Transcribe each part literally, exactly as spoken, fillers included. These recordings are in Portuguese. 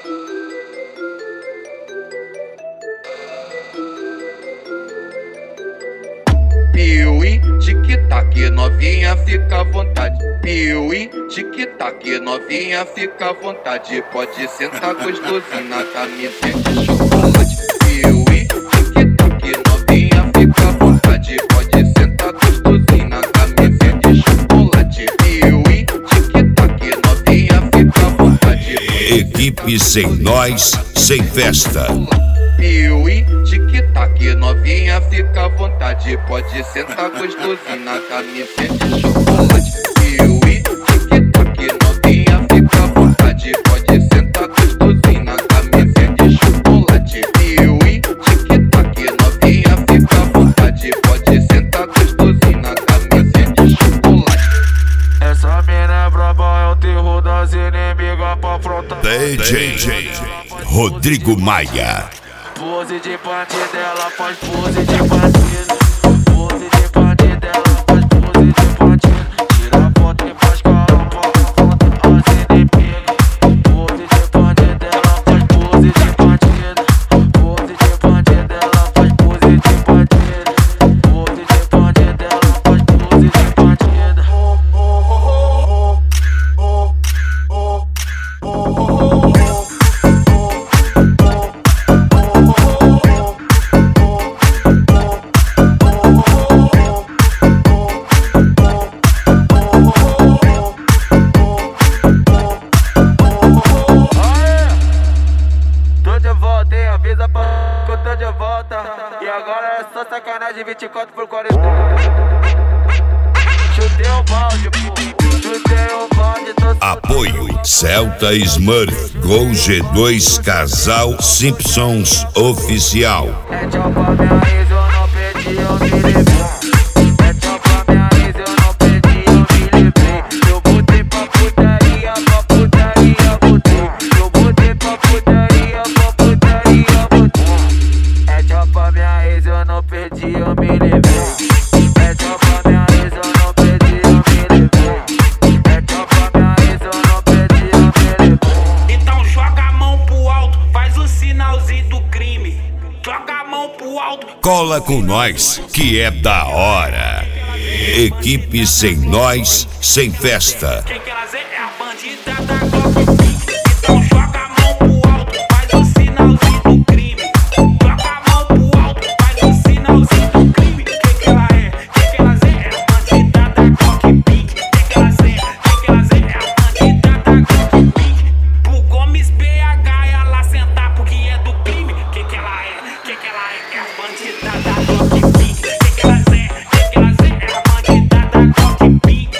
Piuí, tic-tac, novinha, fica à vontade. Piuí, tic-tac, novinha, fica à vontade. Pode sentar gostosinho na camisinha de chocolate. Piuí, tic-tac, novinha, fica à vontade. Pode sentar gostosinho na camisinha de chocolate. Piuí, tic-tac, novinha, fica à vontade. Equipe sem nós, sem festa. Piuí, tic-tac, novinha, fica à vontade. Pode sentar gostosinho na camisinha de chocolate. Piuí, tic-tac, novinha, fica à vontade. Pode sentar gostosinho na camisinha de chocolate. Piuí, tic-tac, novinha, fica à vontade. Pode sentar gostosinho na camisinha de chocolate. Essa mina é braba, é o terror das inimigas pra afrontar. D J Rodrigo Maia. Pose de bandido, ela faz pose de bandido. Pose de bandido, ela faz pose de bandido. Tira foto e faz carão pra afrontar as inimigas. Pose de bandido, ela faz pose de bandido. Pose de bandido, ela faz pose de bandido. Pose de bandido, ela faz pose de bandido. Que eu tô de volta. E agora é só sacanagem, vinte e quatro por quarenta. Chutei o balde, pô. Chutei o balde, tô soltando. Apoio Celta Smurf Gol G dois Casal Simpsons Oficial. É tchau pra minha ex, eu não perdi, eu me livrei. É tchau pra minha ex, eu não perdi, eu me livrei. Eu botei pra putaria, pra putaria, botei. Eu botei pra putaria, pra putaria, botei. É tchau pra minha ex, eu não perdi, eu me livrei. É tchau pra minha ex, eu não perdi, eu me livrei. É tchau pra minha ex, eu não perdi, eu me livrei. Então joga a mão pro alto, faz o sinalzinho do crime. Joga a mão pro alto. Cola com nós, que é da hora. Equipe sem nós, sem festa. Quem quer fazer é a bandida da Glock. Então joga a mão pro alto, faz o sinalzinho do crime. Joga a mão pro alto, faz o sinalzinho do crime. Quem que ela é? Quem que ela é? É a bandida da Glock Pink. Quem que ela é? Quem que ela é? É a bandida da Glock Pink. Pro Gomes B H ela sentar porque é do crime. Quem que ela é? Quem que ela é? É a bandida da Glock Pink. Quem que ela é? Quem que ela é? É a bandida da Glock Pink.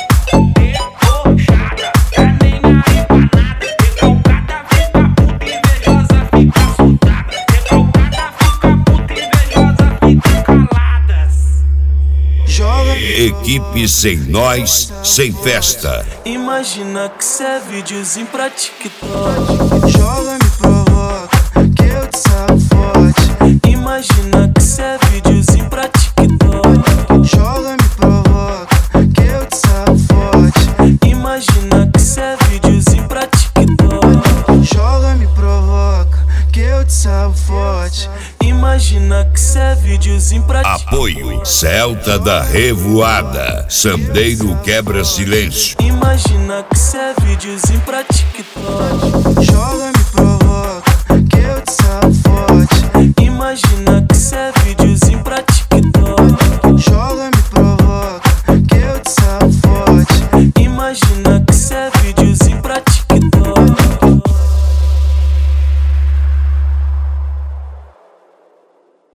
Debochada, tá nem aí pra nada. Recalcada fica puta, invejosa fica soltada. Recalcada fica puta, invejosa fica caladas. Joga, Equipe sem nós, sem festa. imagina que cê é videozinho pra TikTok. Joga, me provoca, que eu te saio forte. Imagina que cê é videozinho pra TikTok. Joga, me provoca, que eu te saio forte. Imagina que cê é videozinho pra TikTok. Joga, me provoca, que eu te saio forte. Imagina que cê é videozinho pra TikTok. Apoio Celta da Revoada. Sandeiro quebra silêncio. Imagina que cê é videozinho pra TikTok.